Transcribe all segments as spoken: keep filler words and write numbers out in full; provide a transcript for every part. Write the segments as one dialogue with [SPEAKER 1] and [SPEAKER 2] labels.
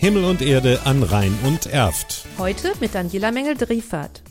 [SPEAKER 1] Himmel und Erde an Rhein und Erft.
[SPEAKER 2] Heute mit Daniela Mengel-Driefert.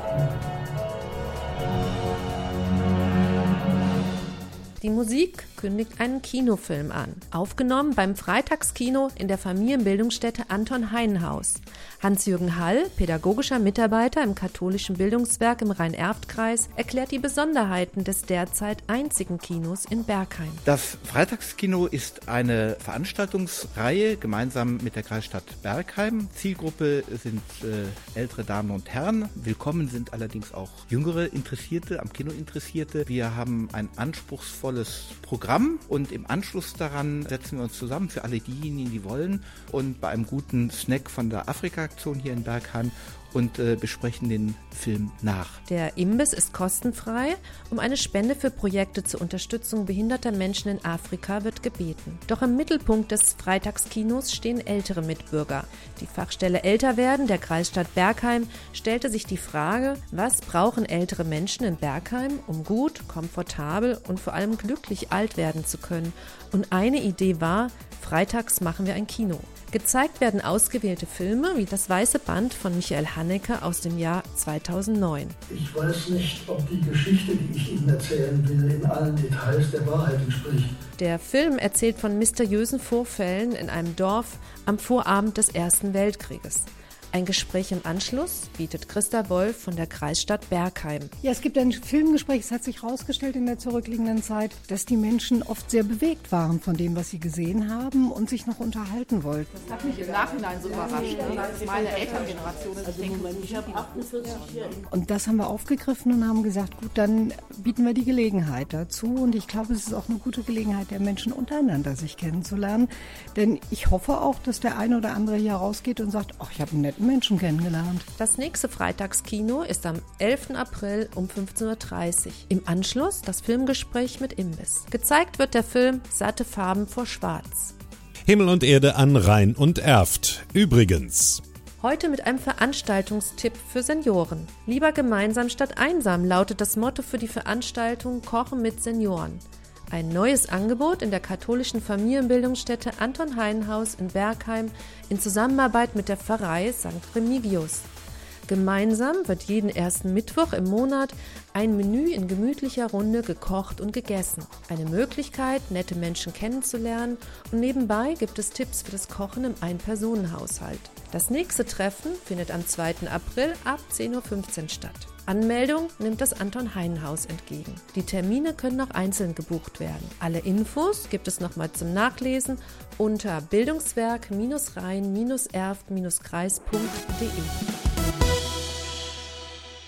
[SPEAKER 2] Die Musik kündigt einen Kinofilm an. Aufgenommen beim Freitagskino in der Familienbildungsstätte Anton Heinen-Haus. Hans-Jürgen Hall, pädagogischer Mitarbeiter im katholischen Bildungswerk im Rhein-Erft-Kreis, erklärt die Besonderheiten des derzeit einzigen Kinos in Bergheim.
[SPEAKER 3] Das Freitagskino ist eine Veranstaltungsreihe gemeinsam mit der Kreisstadt Bergheim. Zielgruppe sind äh, ältere Damen und Herren. Willkommen sind allerdings auch jüngere Interessierte, am Kino Interessierte. Wir haben ein anspruchsvolles Programm und im Anschluss daran setzen wir uns zusammen für alle diejenigen, die wollen, und bei einem guten Snack von der Afrika-Aktion hier in Bergheim und äh, besprechen den Film nach.
[SPEAKER 2] Der Imbiss ist kostenfrei. Um eine Spende für Projekte zur Unterstützung behinderter Menschen in Afrika wird gebeten. Doch im Mittelpunkt des Freitagskinos stehen ältere Mitbürger. Die Fachstelle Älterwerden der Kreisstadt Bergheim stellte sich die Frage, was brauchen ältere Menschen in Bergheim, um gut, komfortabel und vor allem glücklich alt werden zu können. Und eine Idee war, freitags machen wir ein Kino. Gezeigt werden ausgewählte Filme wie Das Weiße Band von Michael Haneke aus dem Jahr zweitausendneun.
[SPEAKER 4] Ich weiß nicht, ob die Geschichte, die ich Ihnen erzählen will, in allen Details der Wahrheit entspricht.
[SPEAKER 2] Der Film erzählt von mysteriösen Vorfällen in einem Dorf am Vorabend des Ersten Weltkrieges. Ein Gespräch im Anschluss bietet Christa Wolf von der Kreisstadt Bergheim.
[SPEAKER 5] Ja, es gibt ein Filmgespräch. Es hat sich herausgestellt in der zurückliegenden Zeit, dass die Menschen oft sehr bewegt waren von dem, was sie gesehen haben und sich noch unterhalten wollten.
[SPEAKER 6] Das hat mich im Nachhinein so überrascht, weil es meine Elterngeneration ist.
[SPEAKER 7] Also Moment, ich habe achtundvierzig hier.
[SPEAKER 5] Und das haben wir aufgegriffen und haben gesagt, gut, dann bieten wir die Gelegenheit dazu. Und ich glaube, es ist auch eine gute Gelegenheit der Menschen untereinander, sich kennenzulernen. Denn ich hoffe auch, dass der eine oder andere hier rausgeht und sagt, ach, ich habe einen netten Menschen kennengelernt.
[SPEAKER 2] Das nächste Freitagskino ist am elften April um fünfzehn Uhr dreißig. Im Anschluss das Filmgespräch mit Imbiss. Gezeigt wird der Film Satte Farben vor Schwarz.
[SPEAKER 1] Himmel und Erde an Rhein und Erft. Übrigens.
[SPEAKER 2] Heute mit einem Veranstaltungstipp für Senioren. Lieber gemeinsam statt einsam lautet das Motto für die Veranstaltung Kochen mit Senioren. Ein neues Angebot in der katholischen Familienbildungsstätte Anton Heinen-Haus in Bergheim in Zusammenarbeit mit der Pfarrei Sankt Remigius. Gemeinsam wird jeden ersten Mittwoch im Monat ein Menü in gemütlicher Runde gekocht und gegessen. Eine Möglichkeit, nette Menschen kennenzulernen, und nebenbei gibt es Tipps für das Kochen im Ein-Personen-Haushalt. Das nächste Treffen findet am zweiten April ab zehn Uhr fünfzehn statt. Anmeldung nimmt das Anton Heinen-Haus entgegen. Die Termine können auch einzeln gebucht werden. Alle Infos gibt es nochmal zum Nachlesen unter bildungswerk Bindestrich rhein Bindestrich erft Bindestrich kreis punkt de.